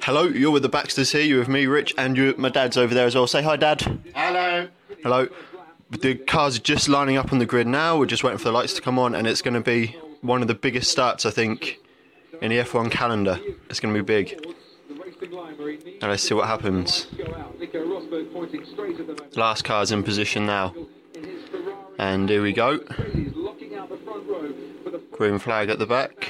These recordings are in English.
Hello, you're with the Baxters here. You're with me, Rich, and my dad's over there as well. Say hi, Dad. Hello. Hello. The cars are just lining up on the grid now. We're just waiting for the lights to come on, and it's going to be one of the biggest starts, I think, in the F1 calendar. It's going to be big. And let's see what happens. Last car's in position now. And here we go. Green flag at the back.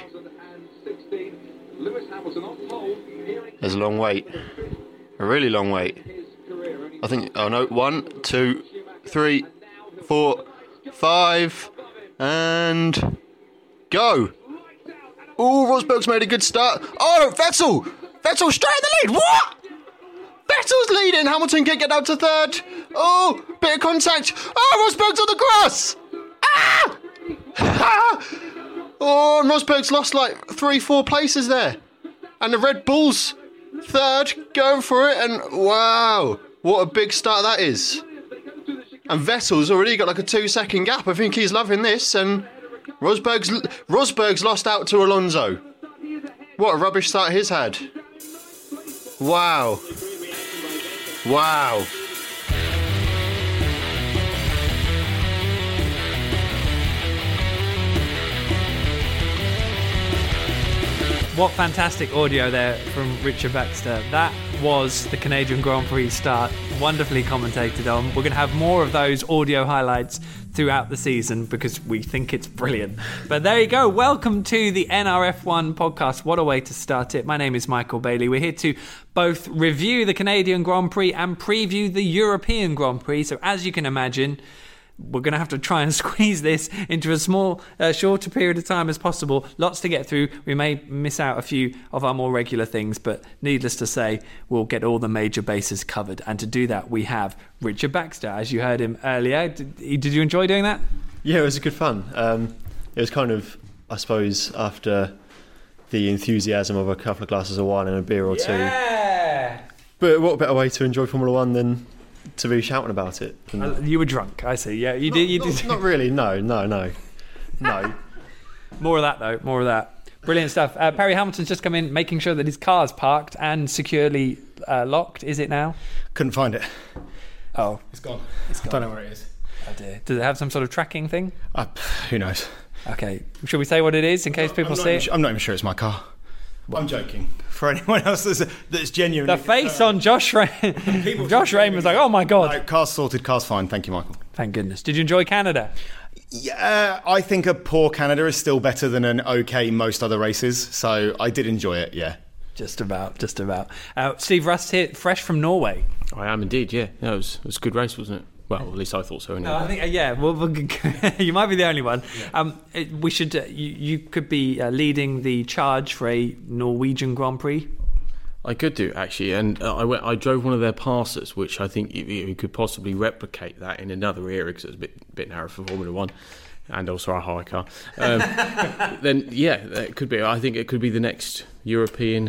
There's a long wait. A really long wait. I think, oh no, 1, 2, 3, 4, 5, and go. Oh, Rosberg's made a good start. Oh, Vettel straight in the lead. What? Vettel's leading. Hamilton can't get down to third. Oh, bit of contact. Oh, Rosberg's on the grass. Oh, and Rosberg's lost like 3-4 places there. And the Red Bull's third, going for it. And wow, what a big start that is. And Vettel's already got like a 2-second gap. I think he's loving this. And Rosberg's lost out to Alonso. What a rubbish start he's had. Wow. Wow. What fantastic audio there from Richard Baxter. That was the Canadian Grand Prix start, wonderfully commentated on. We're going to have more of those audio highlights throughout the season because we think it's brilliant. But there you go. Welcome to the NRF1 podcast. What a way to start it. My name is Michael Bailey. We're here to both review the Canadian Grand Prix and preview the European Grand Prix. So as you can imagine, we're going to have to try and squeeze this into a shorter period of time as possible. Lots to get through. We may miss out a few of our more regular things, but needless to say, we'll get all the major bases covered. And to do that, we have Richard Baxter, as you heard him earlier. Did you enjoy doing that? Yeah, it was good fun. It was kind of, I suppose, after the enthusiasm of a couple of glasses of wine and a beer or two. Yeah! But what better way to enjoy Formula One than to be shouting about it? You were drunk, I see. Yeah, you did. Not really. No. More of that, though. More of that. Brilliant stuff. Perry Hamilton's just come in, making sure that his car's parked and securely locked. Is it now? Couldn't find it. Oh, It's gone. I don't know where it is. oh dear. Does it have some sort of tracking thing? Who knows? Okay. Should we say what it is in case people see it? I'm not even sure it's my car. I'm joking. For anyone else that's genuine. The face on Josh Raym. Josh Raym was like, oh my God. No, car's sorted, car's fine. Thank you, Michael. Thank goodness. Did you enjoy Canada? Yeah, I think a poor Canada is still better than an okay most other races. So I did enjoy it, yeah. Just about. Steve Rust here, fresh from Norway. I am indeed, yeah. It was a good race, wasn't it? Well, at least I thought so. Anyway. No, I think, yeah. Well, you might be the only one. Yeah. We should. You could be leading the charge for a Norwegian Grand Prix. I could do actually, and I drove one of their passes, which I think you could possibly replicate that in another era because it's a bit narrow for Formula One, and also our hire car. Then yeah, it could be. I think it could be the next European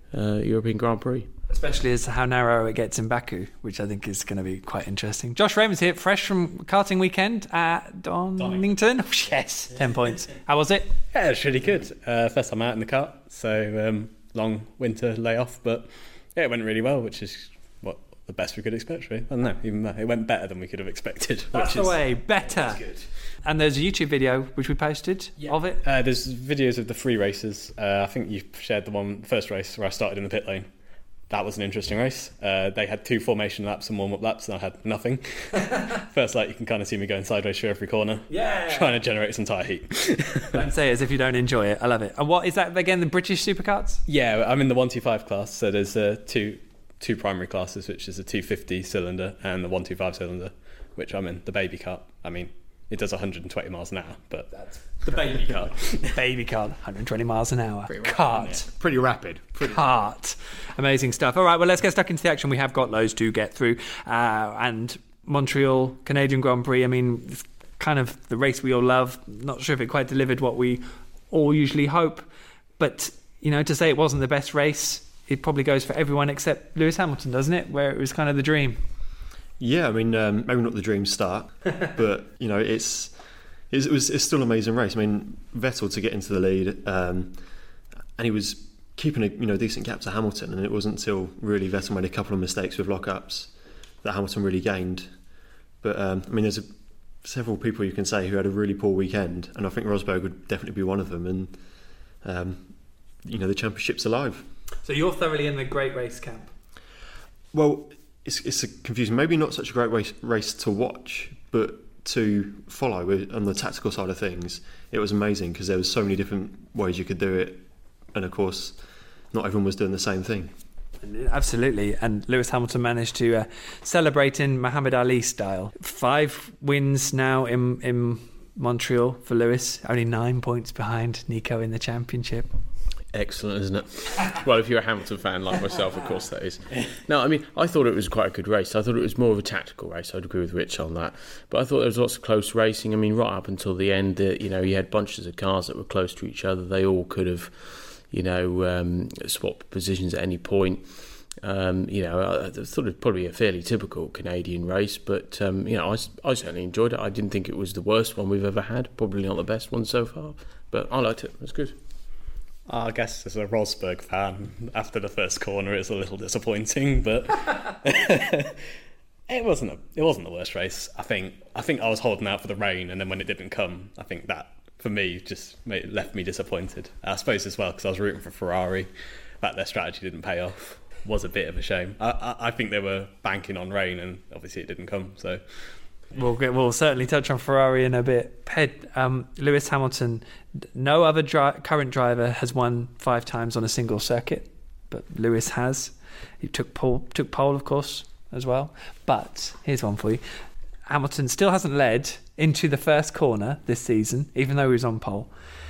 Grand Prix. Especially as how narrow it gets in Baku, which I think is going to be quite interesting. Josh Raymond's here, fresh from karting weekend at Donington. Oh, yes, 10 points. How was it? Yeah, it was really good. First time out in the kart, so long winter layoff, but yeah, it went really well, which is what the best we could expect, really. I don't know, even it went better than we could have expected. That's the way, better. Good. And there's a YouTube video which we posted of it. There's videos of the free races. I think you shared the first race where I started in the pit lane. That was an interesting race. They had 2 formation laps and warm-up laps, and I had nothing. First light, you can kind of see me going sideways through every corner, trying to generate some tyre heat. Don't say it as if you don't enjoy it. I love it. And what is that again? The British supercarts? Yeah, I'm in the 125 class, so there's two primary classes, which is the 250 cylinder and the 125 cylinder, which I'm in, the baby cart. I mean, it does 120 miles an hour, but that's the baby cart. Baby cart, 120 miles an hour. Cart. Pretty rapid. Cart. Amazing stuff. All right, well, let's get stuck into the action. We have got loads to get through. And Montreal, Canadian Grand Prix, I mean, it's kind of the race we all love. Not sure if it quite delivered what we all usually hope. But, you know, to say it wasn't the best race, it probably goes for everyone except Lewis Hamilton, doesn't it? Where it was kind of the dream. Yeah, I mean, maybe not the dream start, but you know, it's still an amazing race. I mean, Vettel to get into the lead, and he was keeping a decent gap to Hamilton, and it wasn't until really Vettel made a couple of mistakes with lockups that Hamilton really gained. But there's several people you can say who had a really poor weekend, and I think Rosberg would definitely be one of them. And the championship's alive. So you're thoroughly in the great race camp. Well, it's confusing. Maybe not such a great race to watch, but to follow on the tactical side of things, it was amazing because there was so many different ways you could do it, and of course, not everyone was doing the same thing. Absolutely, and Lewis Hamilton managed to celebrate in Muhammad Ali style. 5 wins now in Montreal for Lewis, only 9 points behind Nico in the championship. Excellent, isn't it? Well, if you're a Hamilton fan like myself, of course that is. No, I thought it was quite a good race. I thought it was more of a tactical race. I'd agree with Rich on that. But I thought there was lots of close racing. Right up until the end, you had bunches of cars that were close to each other. They all could have, swapped positions at any point. I thought it'd probably be a fairly typical Canadian race, but I certainly enjoyed it. I didn't think it was the worst one we've ever had. Probably not the best one so far, but I liked it. It was good. I guess as a Rosberg fan, after the first corner, it's a little disappointing, but it wasn't the worst race. I think I was holding out for the rain, and then when it didn't come, I think that for me just left me disappointed. I suppose as well because I was rooting for Ferrari. That their strategy didn't pay off was a bit of a shame. I think they were banking on rain, and obviously it didn't come. So. We'll certainly touch on Ferrari in a bit. Lewis Hamilton, no other current driver has won 5 times on a single circuit, but Lewis has. He took pole, of course, as well. But here's one for you. Hamilton still hasn't led into the first corner this season, even though he was on pole.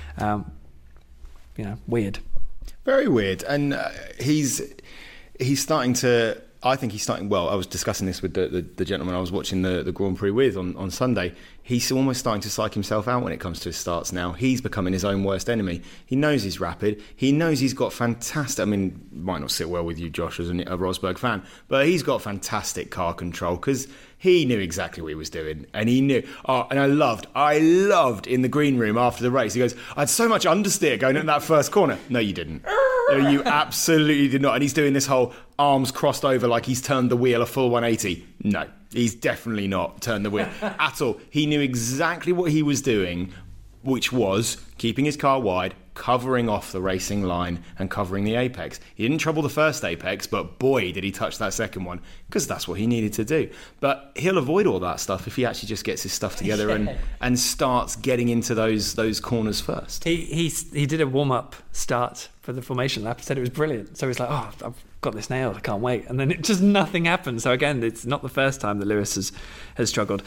Weird. Very weird. And he's starting to... I think he's starting well. I was discussing this with the gentleman I was watching the Grand Prix with on Sunday. He's almost starting to psych himself out when it comes to his starts now. He's becoming his own worst enemy. He knows he's rapid. He knows he's got fantastic... might not sit well with you, Josh, as a Rosberg fan, but he's got fantastic car control because he knew exactly what he was doing. And he knew... and I loved in the green room after the race. He goes, I had so much understeer going into that first corner. No, you didn't. No, you absolutely did not. And he's doing this whole arms crossed over like he's turned the wheel a full 180. No, he's definitely not turned the wheel at all. He knew exactly what he was doing, which was keeping his car wide, covering off the racing line and covering the apex. He didn't trouble the first apex, but boy, did he touch that second one, because that's what he needed to do. But he'll avoid all that stuff if he actually just gets his stuff together and starts getting into those corners first. He did a warm-up start for the formation lap, said it was brilliant. So he's like, I've got this nailed, I can't wait. And then nothing happened. So again, it's not the first time that Lewis has struggled.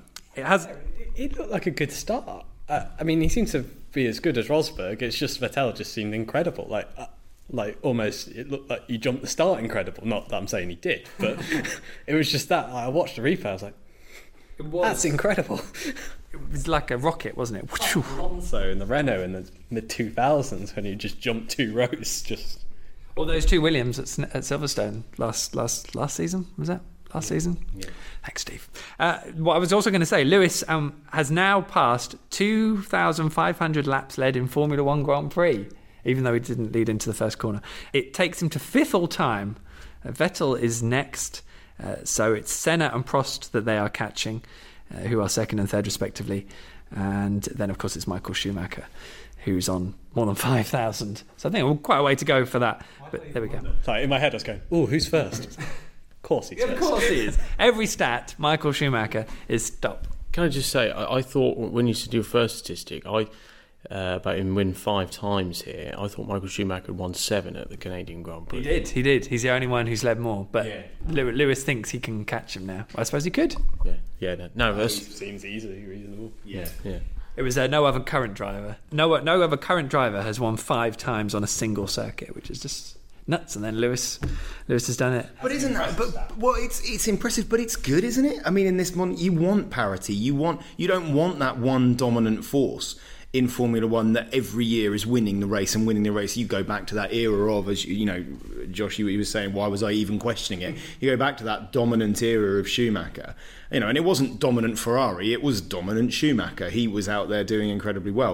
It looked like a good start. He seemed to be as good as Rosberg. It's just Vettel just seemed incredible. Like almost, it looked like he jumped the start incredible. Not that I'm saying he did, but it was just that. I watched the replay. I was like, that's incredible. It was like a rocket, wasn't it? Alonso in the Renault in the mid-2000s when he just jumped 2 rows. All those 2 Williams at Silverstone last season, was that? Last season? Yeah. Thanks, Steve. What I was also going to say, Lewis has now passed 2,500 laps led in Formula One Grand Prix, even though he didn't lead into the first corner. It takes him to 5th all time. Vettel is next, so it's Senna and Prost that they are catching, who are 2nd and 3rd respectively. And then, of course, it's Michael Schumacher, who's on more than 5,000. So I think we're quite a way to go for that. But there we go. Sorry, in my head I was going, who's first? Of course he's first. Of course he is. Every stat, Michael Schumacher is top. Can I just say, I thought when you used to do a first statistic, about him win 5 times here, I thought Michael Schumacher had won 7 at the Canadian Grand Prix. He did. He's the only one who's led more. But yeah. Lewis thinks he can catch him now. I suppose he could. No, that seems easily reasonable. Yeah. It was no other current driver. No other current driver has won 5 times on a single circuit, which is just nuts. And then Lewis has done it. But isn't that? It's impressive, but it's good, isn't it? In this one, you want parity. You don't want that one dominant force in Formula One that every year is winning the race. You go back to that era of, as you know, Josh, you were saying, why was I even questioning it? You go back to that dominant era of Schumacher, and it wasn't dominant Ferrari, it was dominant Schumacher. He was out there doing incredibly well.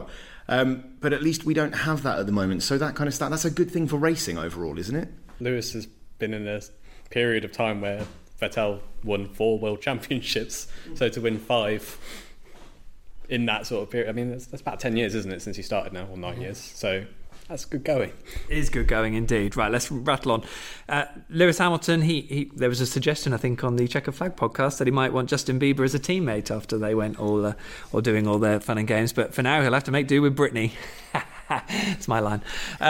But at least we don't have that at the moment. So that kind of stuff, that's a good thing for racing overall, isn't it? Lewis has been in a period of time where Vettel won 4 world championships, so to win 5 in that sort of period, I mean, that's about 10 years, isn't it, since he started now, or 9 years, so that's good going. It is good going indeed. Right, let's rattle on. Lewis Hamilton, he there was a suggestion, I think, on the Checker Flag podcast that he might want Justin Bieber as a teammate after they went all doing all their fun and games, but for now he'll have to make do with Brittany. It's my line.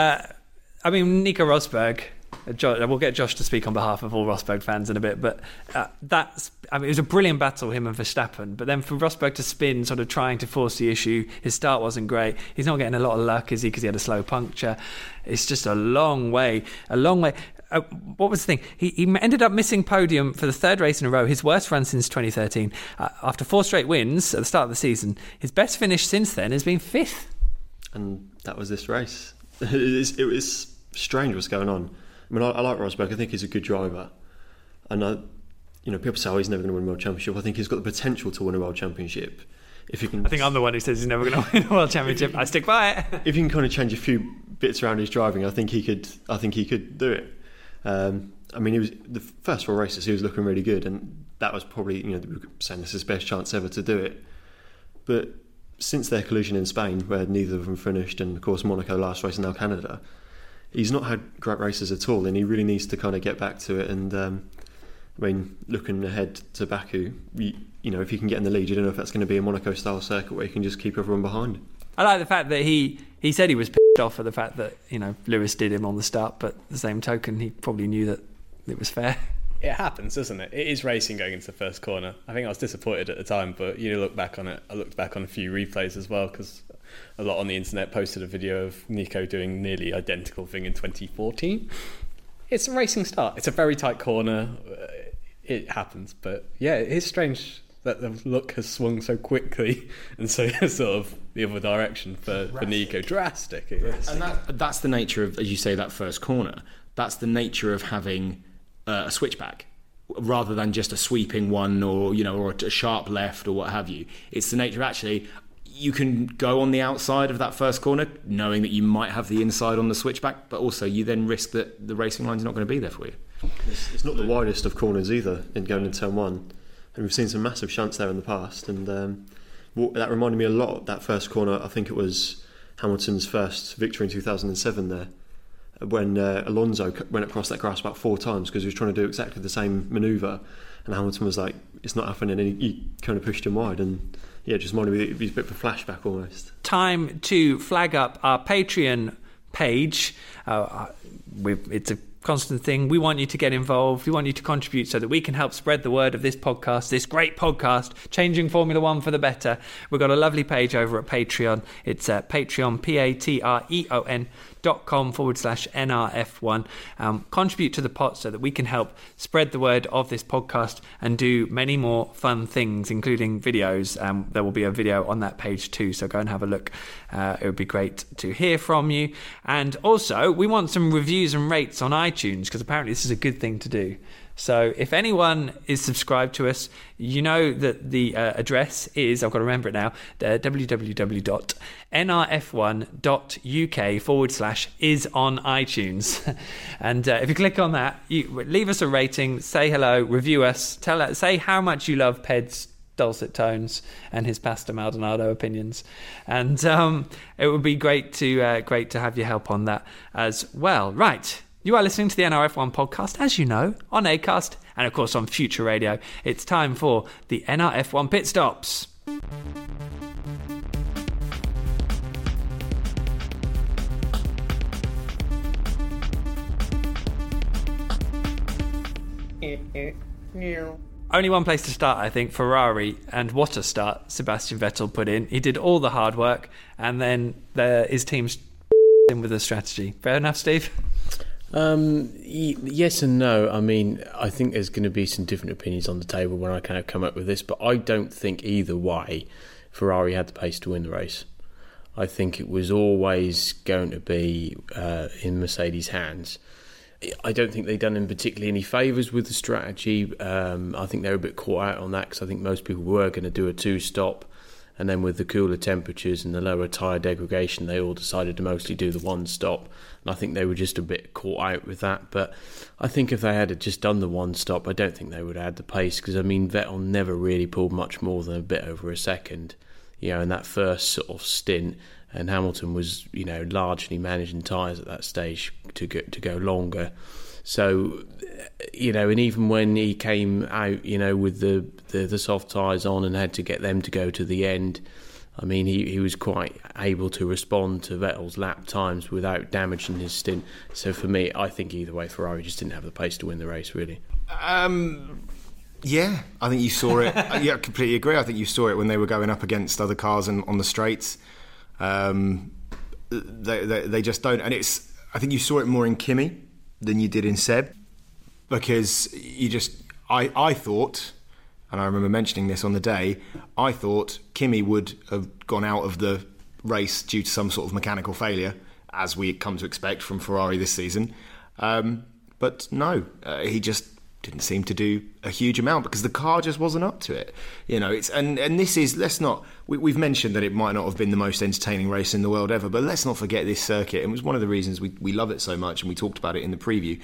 I mean, Nico Rosberg, we'll get Josh to speak on behalf of all Rosberg fans in a bit, but it was a brilliant battle, him and Verstappen, but then for Rosberg to spin, sort of trying to force the issue, his start wasn't great. He's not getting a lot of luck, is he, because he had a slow puncture. It's just a long way. What was the thing? He ended up missing podium for the 3rd race in a row, his worst run since 2013. After 4 straight wins at the start of the season, his best finish since then has been 5th. And that was this race. It was strange what's going on. I mean, I like Rosberg. I think he's a good driver, and people say, he's never going to win a world championship. I think he's got the potential to win a world championship if you can. I think I'm the one who says he's never going to win a world championship. I stick by it. If you can kind of change a few bits around his driving, I think he could do it. I mean, he was the first 4 races. He was looking really good, and that was probably we were saying this is his best chance ever to do it. But since their collision in Spain, where neither of them finished, and of course Monaco last race and now Canada, he's not had great races at all, and he really needs to kind of get back to it. And I mean, looking ahead to Baku, if you can get in the lead, you don't know if that's going to be a Monaco-style circuit where you can just keep everyone behind. I like the fact that he said he was pissed off at the fact that Lewis did him on the start, but the same token, he probably knew that it was fair. It happens, doesn't it? It is racing going into the first corner. I think I was disappointed at the time, but look back on it. I looked back on a few replays as well, because a lot on the internet posted a video of Nico doing nearly identical thing in 2014. It's a racing start. It's a very tight corner. It happens, but yeah, it is strange that the look has swung so quickly and so sort of the other direction for Nico. Drastic, it is. And that's the nature of, as you say, that first corner. That's the nature of having a switchback, rather than just a sweeping one or a sharp left or what have you. It's the nature of actually, you can go on the outside of that first corner knowing that you might have the inside on the switchback, but also you then risk that the racing line's not going to be there for you. It's not the widest of corners either in going into turn 1, and we've seen some massive shunts there in the past, and that reminded me a lot of that first corner. I think it was Hamilton's first victory in 2007 there, when Alonso went across that grass about 4 times because he was trying to do exactly the same manoeuvre, and Hamilton was like, it's not happening, and he kind of pushed him wide, and yeah, it just reminded me of a bit of a flashback almost. Time to flag up our Patreon page. It's a constant thing. We want you to get involved. We want you to contribute so that we can help spread the word of this podcast, this great podcast, changing Formula One for the better. We've got a lovely page over at Patreon. It's Patreon, patreon.com/NRF1. Contribute to the pot so that we can help spread the word of this podcast and do many more fun things, including videos. There will be a video on that page too, so go and have a look. It would be great to hear from you. And also, we want some reviews and rates on iTunes, because apparently this is a good thing to do. So if anyone is subscribed to us, you know that the address is, I've got to remember it now, www.nrf1.uk/is on iTunes. And if you click on that, you leave us a rating, say hello, review us, say how much you love Ped's dulcet tones and his Pastor Maldonado opinions, and it would be great to have your help on that as well. Right. You are listening to the NRF1 podcast, as you know, on Acast and, of course, on Future Radio. It's time for the NRF1 Pit Stops. Only one place to start, I think, Ferrari, and what a start Sebastian Vettel put in. He did all the hard work, and then his team's in with the strategy. Fair enough, Steve? Yes and no. I mean, I think there's going to be some different opinions on the table when I kind of come up with this, but I don't think either way Ferrari had the pace to win the race. I think it was always going to be in Mercedes' hands. I don't think they've done him particularly any favours with the strategy. I think they were a bit caught out on that, because I think most people were going to do a 2-stop And then with the cooler temperatures and the lower tyre degradation, they all decided to mostly do the one stop. And I think they were just a bit caught out with that. But I think if they had just done the one stop, I don't think they would have had the pace. Because, I mean, Vettel never really pulled much more than a bit over a second, in that first sort of stint. And Hamilton was, largely managing tyres at that stage to go longer. So, and even when he came out, with the soft tyres on and had to get them to go to the end, I mean, he was quite able to respond to Vettel's lap times without damaging his stint. So for me, I think either way, Ferrari just didn't have the pace to win the race, really. Yeah, I think you saw it. Yeah, I completely agree. I think you saw it when they were going up against other cars on the straights. They just don't. And I think you saw it more in Kimi than you did in Seb, because I thought, and I remember mentioning this on the day, I thought Kimi would have gone out of the race due to some sort of mechanical failure, as we come to expect from Ferrari this season. But no, he just didn't seem to do a huge amount because the car just wasn't up to it. And this is, we've mentioned that it might not have been the most entertaining race in the world ever, but let's not forget this circuit. It was one of the reasons we love it so much, and we talked about it in the preview.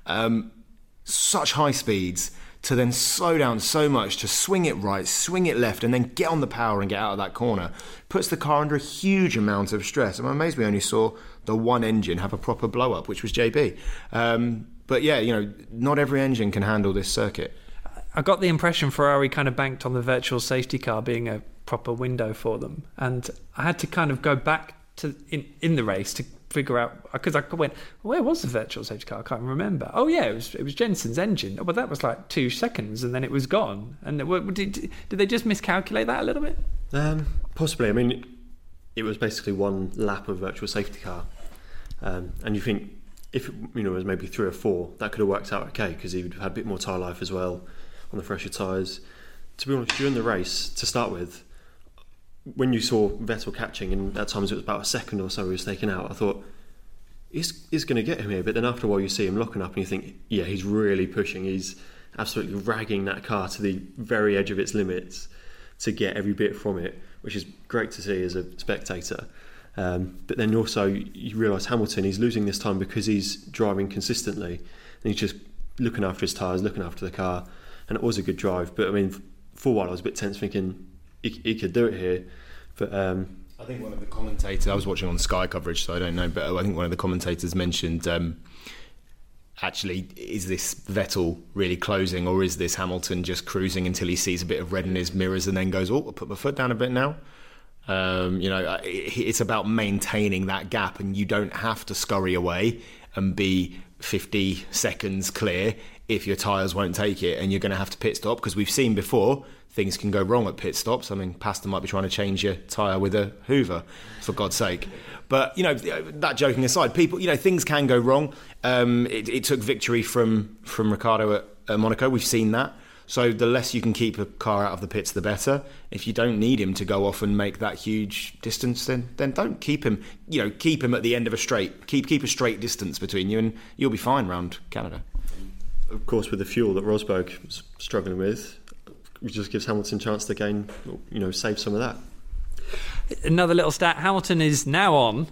Such high speeds to then slow down so much to swing it right, swing it left, and then get on the power and get out of that corner puts the car under a huge amount of stress. I'm amazed we only saw the one engine have a proper blow up, which was JB. But yeah, not every engine can handle this circuit. I got the impression Ferrari kind of banked on the virtual safety car being a proper window for them, and I had to kind of go back to in the race to figure out, because I went, where was the virtual safety car? I can't remember. Oh yeah, it was Jensen's engine. But that was like 2 seconds, and then it was gone. And did they just miscalculate that a little bit? Possibly. I mean, it was basically one lap of virtual safety car, and you think, if it was maybe 3 or 4, that could have worked out okay, because he would have had a bit more tyre life as well on the fresher tyres. To be honest, during the race, to start with, when you saw Vettel catching, and at times it was about a second or so he was taken out, I thought, he's going to get him here. But then after a while you see him locking up and you think, yeah, he's really pushing. He's absolutely ragging that car to the very edge of its limits to get every bit from it, which is great to see as a spectator. But then also you realise Hamilton, he's losing this time because he's driving consistently and he's just looking after his tyres, looking after the car, and it was a good drive. But I mean, for a while I was a bit tense thinking he could do it here. But I think one of the commentators, I was watching on Sky coverage, so I don't know, but I think one of the commentators mentioned, actually, is this Vettel really closing, or is this Hamilton just cruising until he sees a bit of red in his mirrors and then goes, oh, I'll put my foot down a bit now? It's about maintaining that gap, and you don't have to scurry away and be 50 seconds clear if your tyres won't take it and you're going to have to pit stop, because we've seen before things can go wrong at pit stops. I mean, Pastor might be trying to change your tyre with a Hoover, for God's sake. But, that joking aside, people, things can go wrong. It took victory from Ricciardo at Monaco. We've seen that. So the less you can keep a car out of the pits, the better. If you don't need him to go off and make that huge distance, then don't keep him. Keep him at the end of a straight. Keep a straight distance between you, and you'll be fine round Canada. Of course, with the fuel that Rosberg was struggling with, it just gives Hamilton a chance to gain, save some of that. Another little stat: Hamilton is now on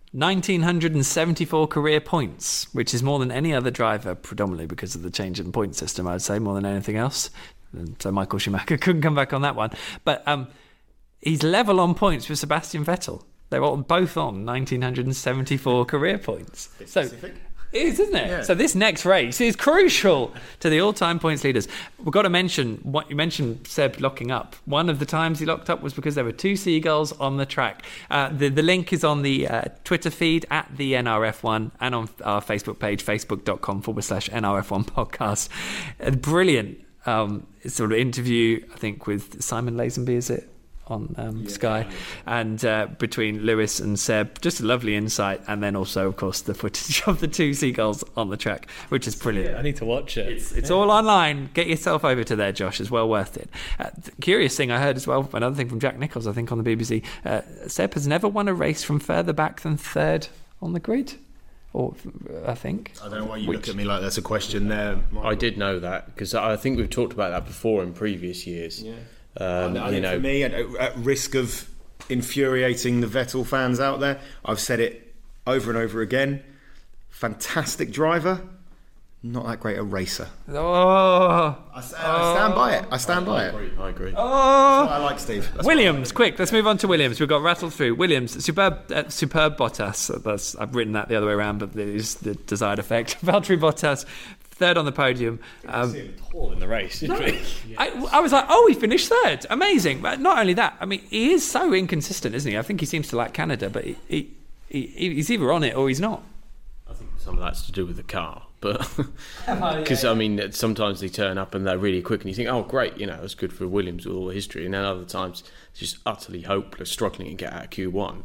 1,974 career points, which is more than any other driver, predominantly because of the change in the point system, I would say, more than anything else. And so Michael Schumacher couldn't come back on that one. But he's level on points with Sebastian Vettel. They're both on 1,974 career points. Specific. It is, isn't it? Yeah. So this next race is crucial to the all-time points leaders. We've got to mention what you mentioned, Seb locking up. One of the times he locked up was because there were 2 seagulls on the track. The link is on the Twitter feed at the NRF1 and on our Facebook page, facebook.com/NRF1 podcast. A brilliant sort of interview, I think, with Simon Lazenby, is it? On Sky, and between Lewis and Seb, just a lovely insight, and then also, of course, the footage of the 2 seagulls on the track, which is brilliant. Yeah, I need to watch it. It's all online. Get yourself over to there, Josh. It's well worth it. Curious thing I heard as well, another thing from Jack Nicholls, I think, on the BBC. Seb has never won a race from further back than 3rd on the grid. Or I think. I don't know why you look at me like that's a question there. I did know that, because I think we've talked about that before in previous years. Yeah. For me, at risk of infuriating the Vettel fans out there, I've said it over and over again. Fantastic driver, not that great a racer. Oh, I stand by it. I stand by it. I agree. oh. I like Steve. That's Williams, quick, let's move on to Williams. We've got rattled through. Williams, superb Bottas. I've written that the other way around, but it is the desired effect. Valtteri Bottas, third on the podium. Tall in the race. I was like, oh, he finished third. Amazing. But not only that, I mean, he is so inconsistent, isn't he? I think he seems to like Canada, but he's either on it or he's not. I think some of that's to do with the car, but because I mean, sometimes they turn up and they're really quick, and you think, oh, great, it's good for Williams with all the history, and then other times it's just utterly hopeless, struggling to get out of Q1.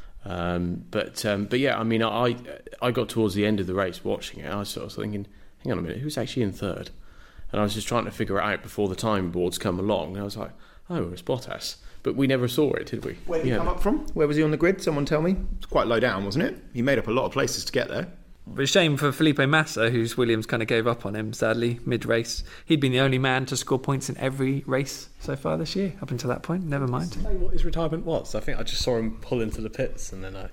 But yeah, I mean, I got towards the end of the race watching it, and I was sort of thinking, hang on a minute, who's actually in third? And I was just trying to figure it out before the time boards come along, and I was like, oh, it's Bottas. But we never saw it, did we? Where did he come up from? Where was he on the grid? Someone tell me. It's quite low down, wasn't it? He made up a lot of places to get there. But a shame for Felipe Massa, whose Williams kind of gave up on him, sadly, mid-race. He'd been the only man to score points in every race so far this year, up until that point. Never mind. What his retirement was. I think I just saw him pull into the pits, and then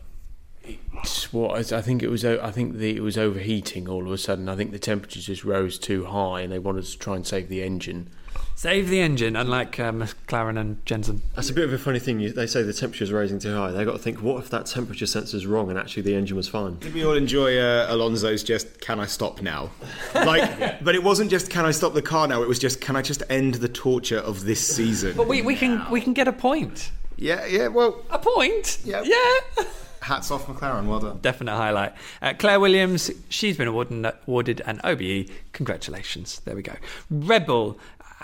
I think it was overheating all of a sudden. I think the temperatures just rose too high, and they wanted to try and save the engine. Save the engine, unlike McLaren and Jensen. That's a bit of a funny thing. They say the temperature's rising too high. They've got to think, what if that temperature sensor's wrong and actually the engine was fine? Did we all enjoy Alonso's just, can I stop now? But it wasn't just, can I stop the car now? It was just, can I just end the torture of this season? But we can get a point. Yeah, well... A point? Yeah. Hats off McLaren, well done. Definite highlight. Claire Williams, she's been awarded an OBE. Congratulations. There we go. Red Bull.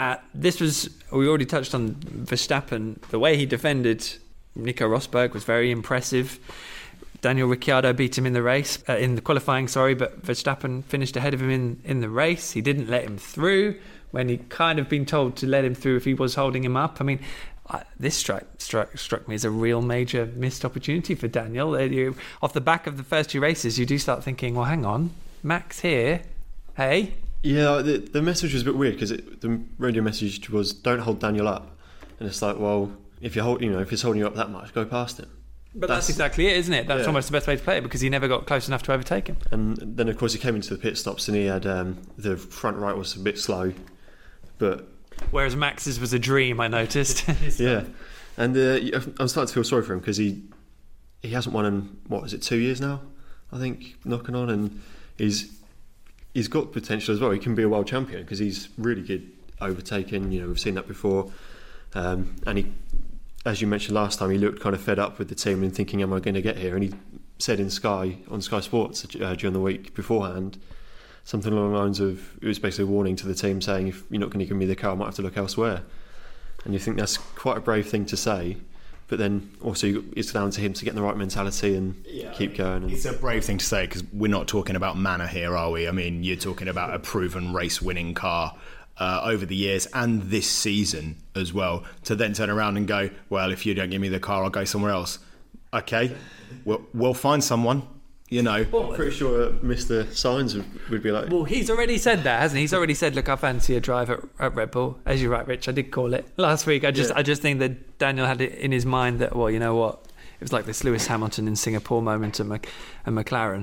We already touched on Verstappen. The way he defended Nico Rosberg was very impressive. Daniel Ricciardo beat him in the race, in the qualifying, but Verstappen finished ahead of him in the race. He didn't let him through when he'd kind of been told to let him through if he was holding him up. I mean, this struck me as a real major missed opportunity for Daniel. Off the back of the first two races, you do start thinking, well, hang on, Max here, hey? Yeah, the message was a bit weird because the radio message was, don't hold Daniel up. And it's like, well, if he's holding you up that much, go past him. But that's exactly it, isn't it? That's almost the best way to play it, because he never got close enough to overtake him. And then, of course, he came into the pit stops and he had the front right was a bit slow, but... Whereas Max's was a dream, I noticed. Yeah, and I'm starting to feel sorry for him because he hasn't won in 2 years now, I think, knocking on, and he's got potential as well. He can be a world champion because he's really good overtaking. We've seen that before, and he, as you mentioned last time, he looked kind of fed up with the team and thinking, am I going to get here? And he said on Sky Sports during the week beforehand, something along the lines of, it was basically a warning to the team saying, if you're not going to give me the car, I might have to look elsewhere. And you think that's quite a brave thing to say, but then also it's down to him to get in the right mentality and keep going. It's a brave thing to say because we're not talking about manner here, are we? I mean, you're talking about a proven race-winning car over the years and this season as well, to then turn around and go, well, if you don't give me the car, I'll go somewhere else. Okay, we'll find someone. I'm pretty sure Mr. Sainz would be like... Well, he's already said that, hasn't he? He's already said, look, I fancy a drive at Red Bull. As you're right, Rich, I did call it last week. I just think that Daniel had it in his mind that, well, you know what? It was like this Lewis Hamilton in Singapore moment at McLaren.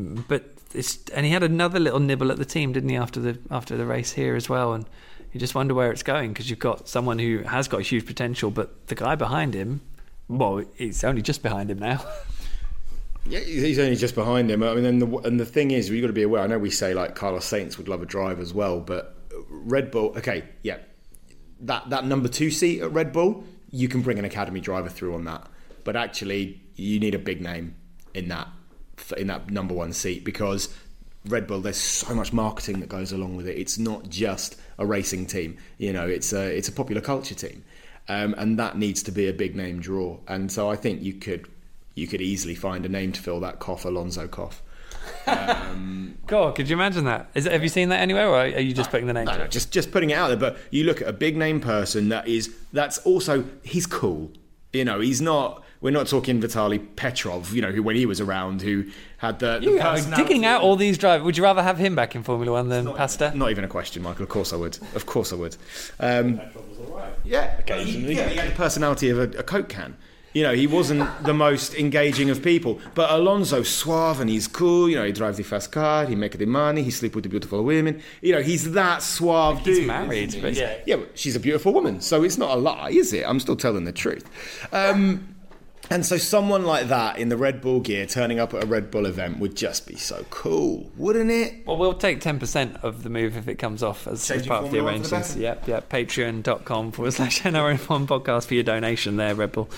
And he had another little nibble at the team, didn't he, after the race here as well? And you just wonder where it's going, because you've got someone who has got huge potential, but the guy behind him, well, he's only just behind him now. Yeah, he's only just behind him. I mean, and the thing is, we've got to be aware. I know we say like Carlos Sainz would love a drive as well, but Red Bull. Okay, yeah, that number 2 seat at Red Bull, you can bring an academy driver through on that, but actually, you need a big name in that number 1 seat, because Red Bull, there's so much marketing that goes along with it. It's not just a racing team. It's a popular culture team, and that needs to be a big name draw. And so I think you could easily find a name to fill that Alonso cough. God, could you imagine that? Have you seen that anywhere, or are you just putting the name? No, just putting it out there. But you look at a big name person that's also, he's cool. He's not. We're not talking Vitaly Petrov, who when he was around, who had the personality. Digging out all these drivers. Would you rather have him back in Formula One than Pasta? Not even a question, Michael. Of course I would. Petrov was all right. Yeah, occasionally. He had the personality of a Coke can. You know, he wasn't the most engaging of people. But Alonso, suave and he's cool. You know, he drives the fast car, he makes the money, he sleeps with the beautiful women. You know, he's that suave dude. He's married, but Yeah, but she's a beautiful woman, so it's not a lie, is it? I'm still telling the truth. And so someone like that in the Red Bull gear turning up at a Red Bull event would just be so cool, wouldn't it? Well, we'll take 10% of the move if it comes off as part of the Formula One for the arrangements. Yep. Patreon.com/NRF1 podcast for your donation there, Red Bull.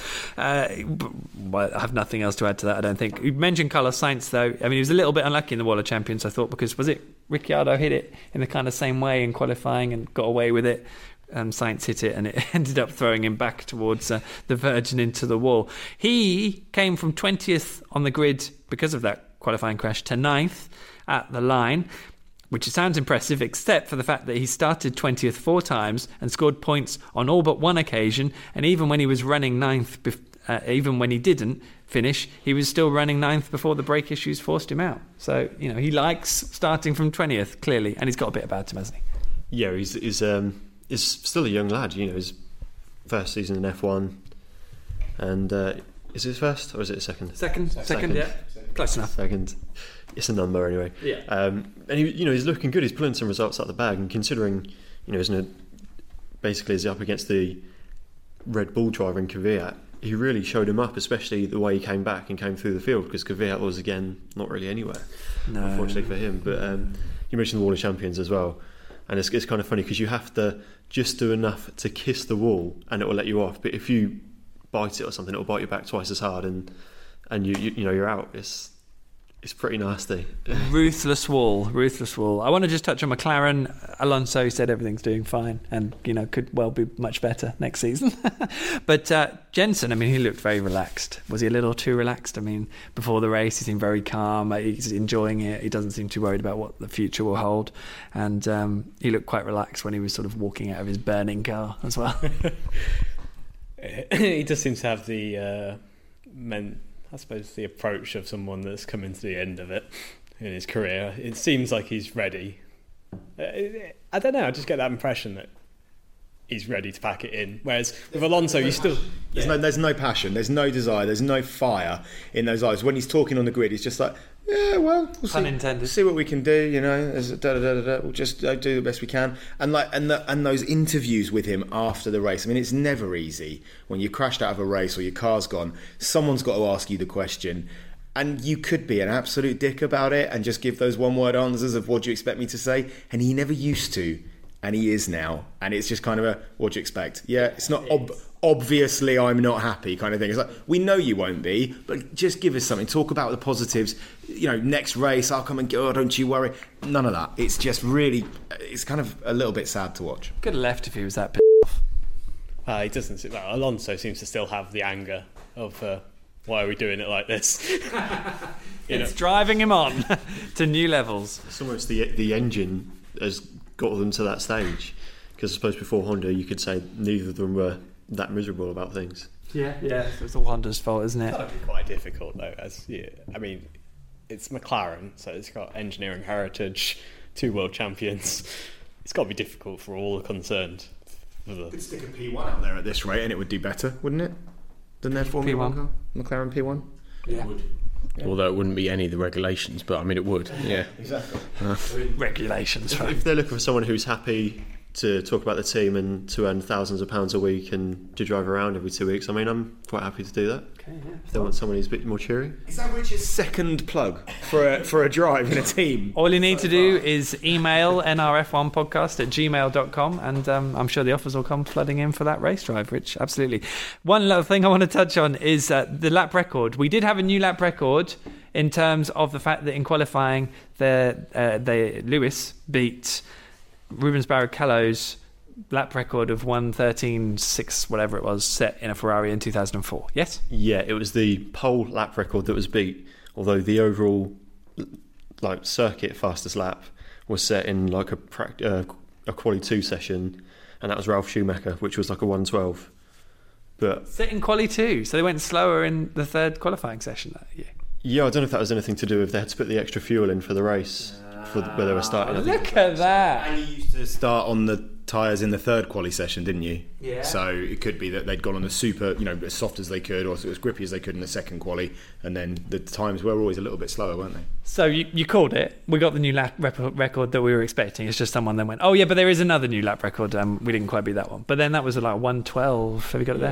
Well, I have nothing else to add to that, I don't think. You mentioned Carlos Sainz, though. I mean, he was a little bit unlucky in the Wall of Champions, I thought, because was it Ricciardo hit it in the kind of same way in qualifying and got away with it? Sainz hit it and it ended up throwing him back towards the Virgin into the wall. He came from 20th on the grid because of that qualifying crash to 9th at the line, which sounds impressive except for the fact that he started 20th 4 times and scored points on all but one occasion, and even when he was running 9th, even when he didn't finish, he was still running 9th before the brake issues forced him out. So, you know, he likes starting from 20th, clearly, and he's got a bit about him, hasn't he? Yeah, he's still a young lad. You know, his first season in F1, and is it his first or is it his second? Second, yeah, close enough. Second, it's a number anyway. Yeah. And he's looking good. He's pulling some results out of the bag, and considering, basically, he's up against the Red Bull driver in Kvyat, he really showed him up, especially the way he came back and came through the field, because Kvyat was again not really anywhere, unfortunately for him. But you mentioned the Wall of Champions as well. And it's kind of funny because you have to just do enough to kiss the wall and it will let you off. But if you bite it or something, it will bite you back twice as hard, and you're out. It's pretty nasty. Ruthless wall. I want to just touch on McLaren. Alonso said everything's doing fine and, could well be much better next season. But Jensen, I mean, he looked very relaxed. Was he a little too relaxed? I mean, before the race, he seemed very calm. He's enjoying it. He doesn't seem too worried about what the future will hold. And he looked quite relaxed when he was sort of walking out of his burning car as well. He just seems to have the I suppose the approach of someone that's coming to the end of it in his career. It seems like he's ready. I don't know, I just get that impression that he's ready to pack it in. Whereas with Alonso, you still... There's no passion, there's no desire, there's no fire in those eyes. When he's talking on the grid, he's just like, yeah, well, we'll see what we can do, we'll just do the best we can. And those interviews with him after the race, I mean, it's never easy when you crashed out of a race or your car's gone. Someone's got to ask you the question, and you could be an absolute dick about it and just give those one-word answers of what do you expect me to say, and he never used to, and he is now, and it's just kind of a what do you expect? Yeah, it's not obviously I'm not happy kind of thing. It's like, we know you won't be, but just give us something. Talk about the positives. Next race, I'll come and go. Don't you worry. None of that. It's just really, it's kind of a little bit sad to watch. Could have left if he was that pissed off. He doesn't. Alonso seems to still have the anger of why are we doing it like this? It's driving him on to new levels. It's almost the engine has got them to that stage, because I suppose before Honda you could say neither of them were that miserable about things. Yeah. It's all Honda's fault, isn't it? It's got to be quite difficult though. I mean, it's McLaren, so it's got engineering heritage, 2 world champions. It's got to be difficult for all concerned. Could stick a P1 out there at this rate, and it would do better, wouldn't it? Than their Formula 1 car, McLaren P1. Yeah. It would. Yeah. Although it wouldn't be any of the regulations, but I mean it would. Yeah. Exactly. Regulations. Right? If they're looking for someone who's happy to talk about the team and to earn thousands of pounds a week and to drive around every 2 weeks, I mean, I'm quite happy to do that. Okay, yeah. If they want someone who's a bit more cheery. Is that Richard's second plug for a drive in a team? All you need to do is email nrf1podcast@gmail.com, and I'm sure the offers will come flooding in for that race drive, Rich. Absolutely. One little thing I want to touch on is the lap record. We did have a new lap record in terms of the fact that in qualifying, Lewis beat Rubens Barrichello's lap record of 1:13.6, whatever it was, set in a Ferrari in 2004. Yes? Yeah, it was the pole lap record that was beat, although the overall circuit fastest lap was set in a quali 2 session, and that was Ralf Schumacher, which was like a 1:12. But set in quali 2, so they went slower in the third qualifying session that year. Yeah, I don't know if that was anything to do with they had to put the extra fuel in for the race where they were starting. Look at that! And he used to start on the tyres in the third quali session, didn't you? Yeah. So it could be that they'd gone on the super, as soft as they could, or as grippy as they could in the second quali, and then the times were always a little bit slower, weren't they? So you called it. We got the new lap record that we were expecting. It's just someone then went, oh yeah, but there is another new lap record. We didn't quite beat that one. But then that was like 1:12. Have you got it there?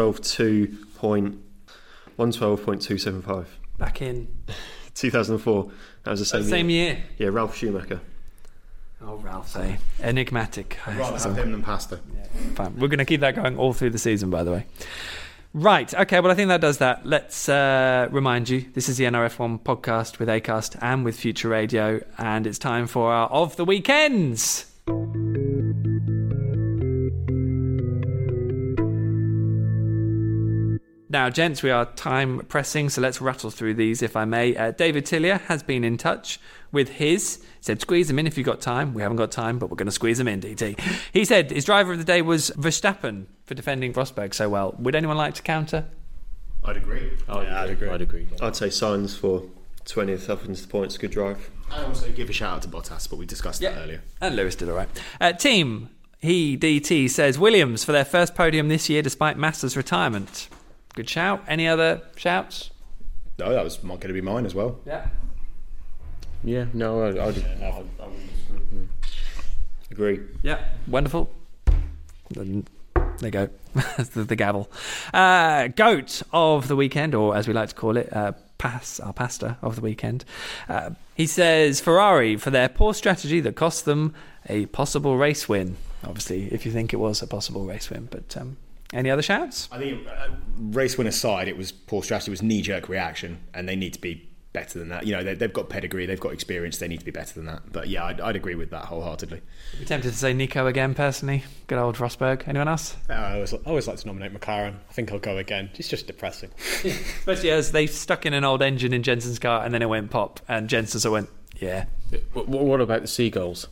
1:12.275. Back in 2004. That was the same year. Yeah, Ralph Schumacher. Oh, Ralph, enigmatic. Rather have him than Pasta. Yeah, fine. We're going to keep that going all through the season, by the way. Right, okay, well, I think that does that. Let's remind you, this is the NRF1 podcast with Acast and with Future Radio, and it's time for our Of the Weekends. Now, gents, we are time pressing, so let's rattle through these, if I may. David Tillier has been in touch with his. Said, squeeze them in if you've got time. We haven't got time, but we're going to squeeze them in, DT. He said his driver of the day was Verstappen for defending Rosberg so well. Would anyone like to counter? I'd agree. I'd agree. I'd say Sainz for 20th up into the points. Good drive. I also give a shout out to Bottas, but we discussed that earlier. And Lewis did all right. Team, DT, says Williams for their first podium this year despite Massa's retirement. Good shout. Any other shouts? No, that was going to be mine as well. Yeah. Yeah, no, I would agree. Yeah, wonderful. There you go. the gavel. Goat of the weekend, or as we like to call it, our pasta of the weekend. He says Ferrari for their poor strategy that cost them a possible race win. Obviously, if you think it was a possible race win, but any other shouts? I think race win aside, it was poor strategy. It was knee-jerk reaction, and they need to be better than that. They've got pedigree, they've got experience, they need to be better than that. But yeah, I'd agree with that wholeheartedly. You're tempted to say Nico again, personally. Good old Rosberg. Anyone else? I always like to nominate McLaren. I think I'll go again. It's just depressing. Especially as they stuck in an old engine in Jensen's car and then it went pop, and Jensen so went, yeah. What about the Seagulls?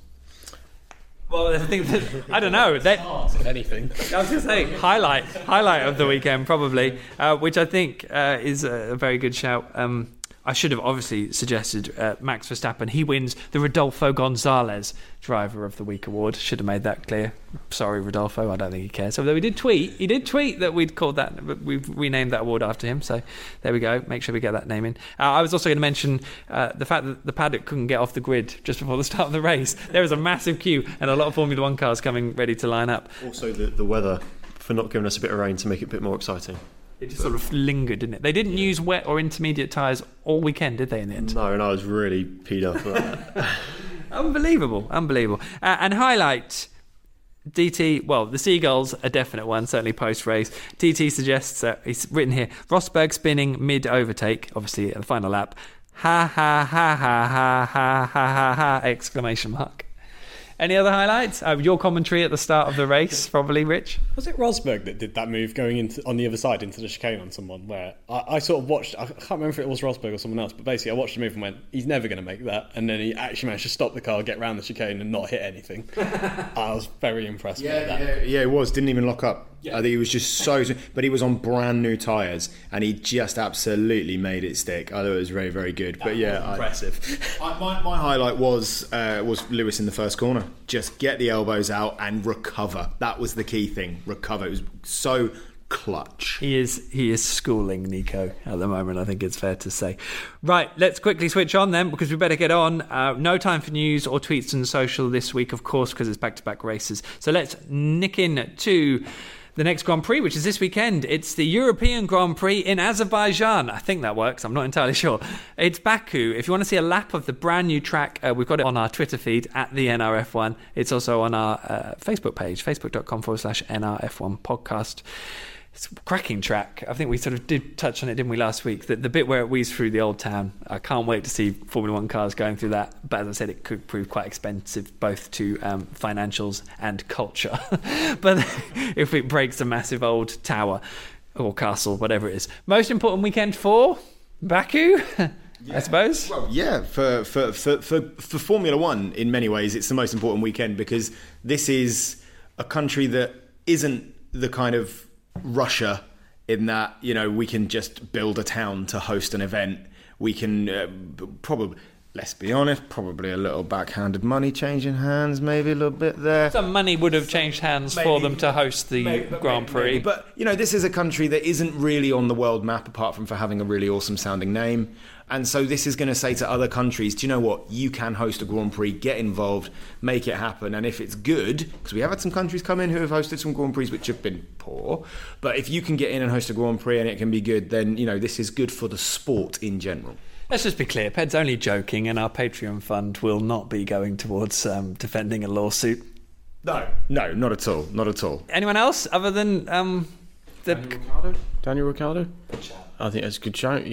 Well, I think that, I don't know. If anything. I was going to say highlight of the weekend probably, which I think is a very good shout. I should have obviously suggested Max Verstappen. He wins the Rodolfo Gonzalez Driver of the Week award. Should have made that clear. Sorry, Rodolfo. I don't think he cares. So he did tweet that we'd called that. We've renamed that award after him. So there we go. Make sure we get that name in. I was also going to mention the fact that the paddock couldn't get off the grid just before the start of the race. There was a massive queue and a lot of Formula One cars coming ready to line up. Also, the weather for not giving us a bit of rain to make it a bit more exciting. It just sort of lingered, didn't it? They didn't use wet or intermediate tyres all weekend, did they, in the end? No, and I was really peed off about that. Unbelievable. And highlight, DT, well, the Seagulls, a definite one, certainly post-race. DT suggests, he's written here, Rosberg spinning mid-overtake, obviously at the final lap. Ha, ha, ha, ha, ha, ha, ha, ha, ha, exclamation mark. Any other highlights? Your commentary at the start of the race, probably, Rich. Was it Rosberg that did that move going into on the other side into the chicane on someone? Where I sort of watched, I can't remember if it was Rosberg or someone else, but basically I watched the move and went, he's never going to make that. And then he actually managed to stop the car, get around the chicane and not hit anything. I was very impressed with that. Yeah, it was. Didn't even lock up. Yeah. I think he was just so... But he was on brand new tyres and he just absolutely made it stick. I thought it was very, very good. But yeah, impressive. My highlight was Lewis in the first corner. Just get the elbows out and recover. That was the key thing. Recover. It was so clutch. He is schooling Nico at the moment, I think it's fair to say. Right, let's quickly switch on then because we better get on. No time for news or tweets and social this week, of course, because it's back-to-back races. So let's nick in to the next Grand Prix, which is this weekend. It's the European Grand Prix in Azerbaijan. I think that works. I'm not entirely sure. It's Baku. If you want to see a lap of the brand new track, we've got it on our Twitter feed at the NRF1. It's also on our Facebook page, facebook.com/NRF1 podcast. It's a cracking track. I think we sort of did touch on it, didn't we, last week? The bit where it weaves through the old town. I can't wait to see Formula One cars going through that. But as I said, it could prove quite expensive, both to financials and culture. But if it breaks a massive old tower or castle, whatever it is. Most important weekend for Baku, I suppose. Well, yeah, for Formula One, in many ways, it's the most important weekend because this is a country that isn't the kind of Russia in that, we can just build a town to host an event. We can probably let's be honest, probably a little backhanded money changing hands, maybe a little bit there. Some money would have changed hands for them to host the Grand Prix. But, this is a country that isn't really on the world map apart from for having a really awesome sounding name. And so this is going to say to other countries, do you know what? You can host a Grand Prix, get involved, make it happen. And if it's good, because we have had some countries come in who have hosted some Grand Prix which have been poor, but if you can get in and host a Grand Prix and it can be good, then, this is good for the sport in general. Let's just be clear, Ped's only joking, and our Patreon fund will not be going towards defending a lawsuit. No, not at all. Not at all. Anyone else other than Daniel Ricciardo? I think that's a good shout.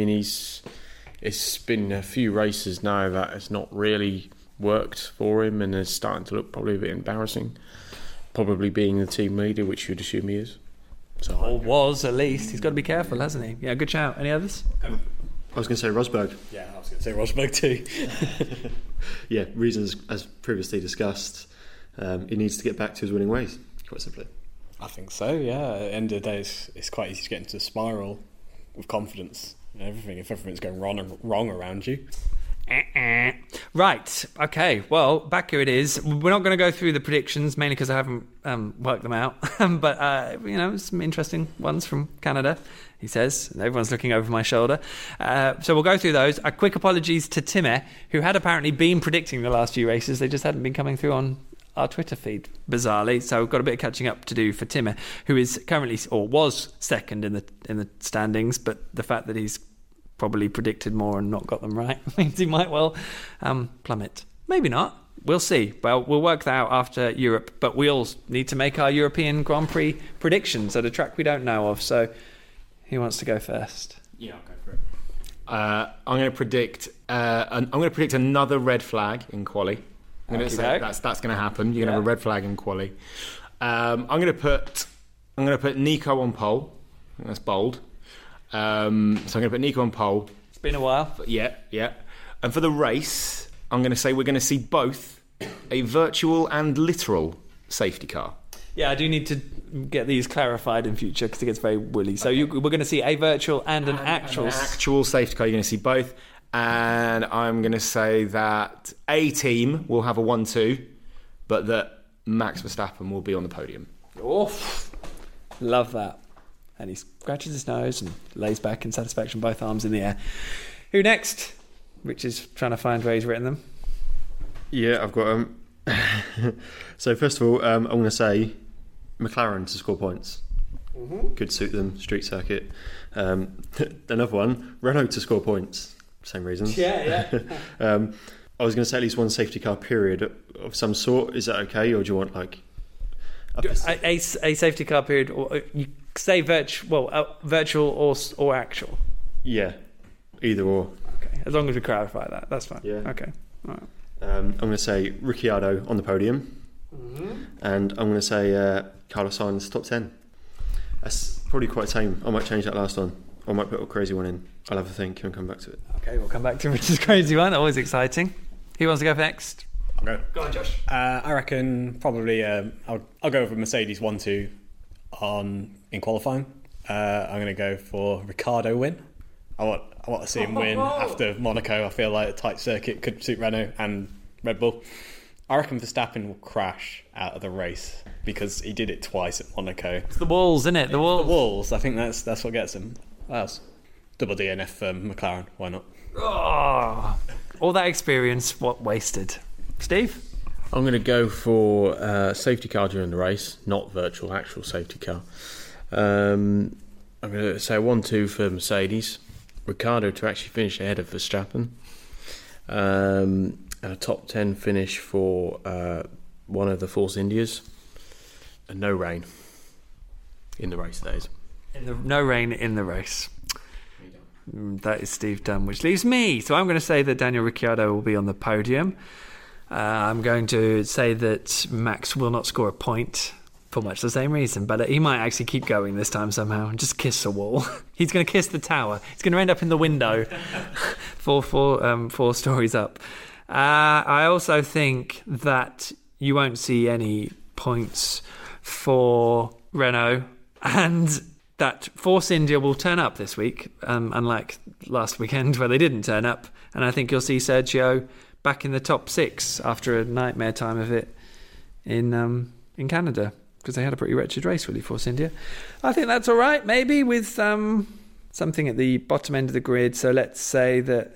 It's been a few races now that has not really worked for him and is starting to look probably a bit embarrassing. Probably being the team leader, which you'd assume he is. Or was, at least. He's got to be careful, hasn't he? Yeah, good shout. Any others? I was going to say Rosberg. Yeah, I was going to say Rosberg too. Yeah, reasons as previously discussed. He needs to get back to his winning ways, quite simply. I think so, yeah. At the end of the day, it's quite easy to get into a spiral with confidence and everything if everything's going wrong around you. Right, okay, well, back here it is. We're not going to go through the predictions, mainly because I haven't worked them out. But, some interesting ones from Canada, he says. And everyone's looking over my shoulder. So we'll go through those. A quick apologies to Timmy, who had apparently been predicting the last few races. They just hadn't been coming through on our Twitter feed, bizarrely. So we've got a bit of catching up to do for Timmy, who is currently, or was second in the standings, but the fact that he's probably predicted more and not got them right means he might well plummet. Maybe not. We'll see. Well, we'll work that out after Europe, but we all need to make our European Grand Prix predictions at a track we don't know of. So who wants to go first? Yeah, I'll go for it. I'm going to predict. I'm going to predict another red flag in quali. I'm going to say that's going to happen. You're going to have a red flag in quali. I'm going to put Nico on pole. I think that's bold. So I'm going to put Nico on pole. It's been a while. Yeah. And for the race, I'm going to say we're going to see both a virtual and literal safety car. Yeah, I do need to get these clarified in future because it gets very woolly. So we're going to see a virtual and an actual. An actual safety car. You're going to see both. And I'm going to say that a team will have a 1-2, but that Max Verstappen will be on the podium. Oof. Love that. And he scratches his nose and lays back in satisfaction, both arms in the air. Who next? Rich is trying to find where he's written them. Yeah, I've got So first of all, I'm going to say McLaren to score points. Mm-hmm. Could suit them, street circuit. Another one, Renault to score points. Same reasons. Yeah. I was going to say at least one safety car period of some sort. Is that okay, or do you want like a safety car period, or you say virtual or actual? Yeah, either or. Okay, as long as we clarify that, that's fine. Yeah. Okay. All right. I'm going to say Ricciardo on the podium, and I'm going to say Carlos Sainz top 10. That's probably quite tame. I might change that last one. I might put a crazy one in. I'll have a think and come back to it. Okay, we'll come back to Richard's crazy one. Always exciting. Who wants to go next? I'll go. Go on, Josh. I reckon probably I'll go for Mercedes 1-2 in qualifying. I'm going to go for Ricciardo win. I want to see him win after Monaco. I feel like a tight circuit could suit Renault and Red Bull. I reckon Verstappen will crash out of the race because he did it twice at Monaco. It's the walls, isn't it? The walls. I think that's what gets him. What else? Double DNF for McLaren. Why not? Oh, all that experience, what wasted? Steve? I'm going to go for safety car during the race, not virtual, actual safety car. I'm going to say 1-2 for Mercedes. Ricciardo to actually finish ahead of Verstappen. And a top 10 finish for one of the Force Indias. And no rain in the race, that is. No rain in the race. That is Steve Dunn, which leaves me. So I'm going to say that Daniel Ricciardo will be on the podium. I'm going to say that Max will not score a point for much the same reason, but he might actually keep going this time somehow and just kiss a wall. He's going to kiss the tower. He's going to end up in the window four stories up. I also think that you won't see any points for Renault, and that Force India will turn up this week, unlike last weekend where they didn't turn up. And I think you'll see Sergio back in the top 6 after a nightmare time of it in Canada, because they had a pretty wretched race, really, Force India. I think that's all right, maybe, with something at the bottom end of the grid. So let's say that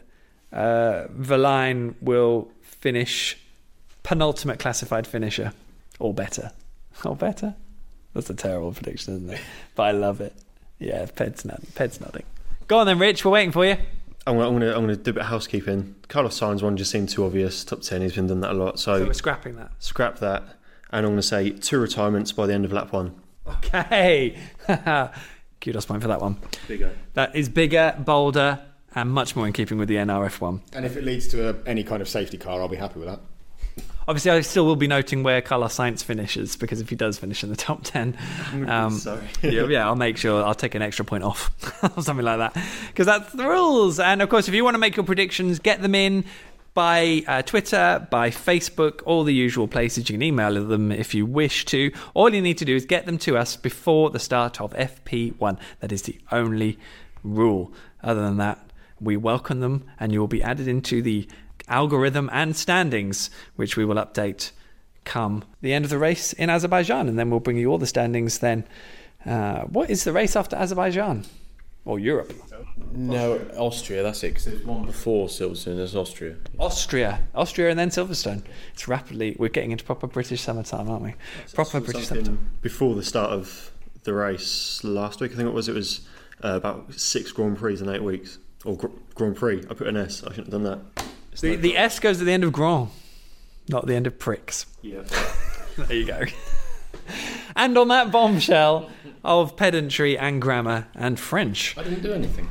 Verlaine will finish penultimate classified finisher, or better. Or better? That's a terrible prediction, isn't it? But I love it. Yeah, Ped's nodding. Go on then, Rich. We're waiting for you. I'm gonna do a bit of housekeeping. Carlos Sainz one just seemed too obvious. Top 10, he's been done that a lot. So we're scrapping that. Scrap that. And I'm going to say 2 retirements by the end of lap 1. Okay. Kudos point for that one. Bigger. That is bigger, bolder, and much more in keeping with the NRF one. And if it leads to any kind of safety car, I'll be happy with that. Obviously, I still will be noting where Carlos Sainz finishes, because if he does finish in the top 10, sorry. yeah, I'll make sure I'll take an extra point off or something like that, because that's the rules. And of course, if you want to make your predictions, get them in by Twitter, by Facebook, all the usual places. You can email them if you wish to. All you need to do is get them to us before the start of FP1. That is the only rule. Other than that, we welcome them, and you will be added into the algorithm and standings, which we will update come the end of the race in Azerbaijan, and then we'll bring you all the standings then. What is the race after Azerbaijan? Or Europe? No, Austria, that's it, because there's one before Silverstone, there's Austria. Austria, and then Silverstone. It's rapidly, we're getting into proper British summertime, aren't we? Proper British summertime. Before the start of the race last week, I think it was about 6 Grand Prix in 8 weeks. Or Grand Prix, I put an S, I shouldn't have done that. The S goes at the end of Grand, not the end of pricks. Yeah. There you go. And on that bombshell of pedantry and grammar and French. I didn't do anything.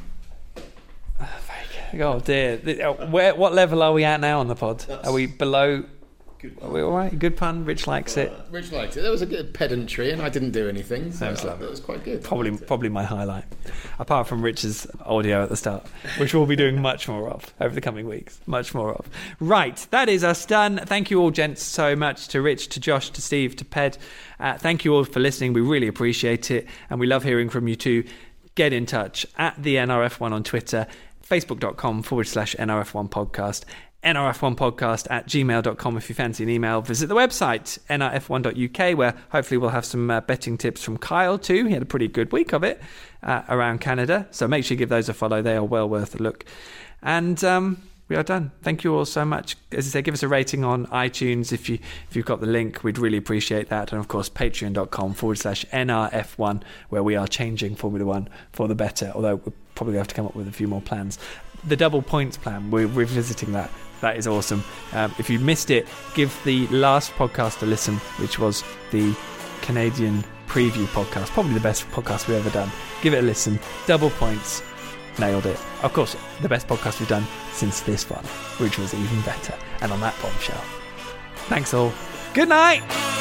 Oh dear. What level are we at now on the pod? Are we below? Are we all right? Good pun. Rich likes it. Rich liked it. There was a good pedantry, and I didn't do anything. So that was quite good. Probably my highlight, apart from Rich's audio at the start, which we'll be doing much more of over the coming weeks. Much more of. Right, that is us done. Thank you all, gents, so much, to Rich, to Josh, to Steve, to Ped. Thank you all for listening. We really appreciate it, and we love hearing from you too. Get in touch at the NRF1 on Twitter, facebook.com/NRF1 podcast. NRF1podcast@gmail.com if you fancy an email. Visit the website, nrf1.uk, where hopefully we'll have some betting tips from Kyle too. He had a pretty good week of it around Canada. So make sure you give those a follow. They are well worth a look. And we are done. Thank you all so much. As I say, give us a rating on iTunes if you've got the link. We'd really appreciate that. And of course, patreon.com/NRF1, where we are changing Formula One for the better, although we'll probably have to come up with a few more plans. The double points plan, we're revisiting that. That is awesome. If you missed it, give the last podcast a listen, which was the Canadian preview podcast. Probably the best podcast we've ever done. Give it a listen. Double points. Nailed it. Of course, the best podcast we've done since this one, which was even better. And on that bombshell, thanks all. Good night.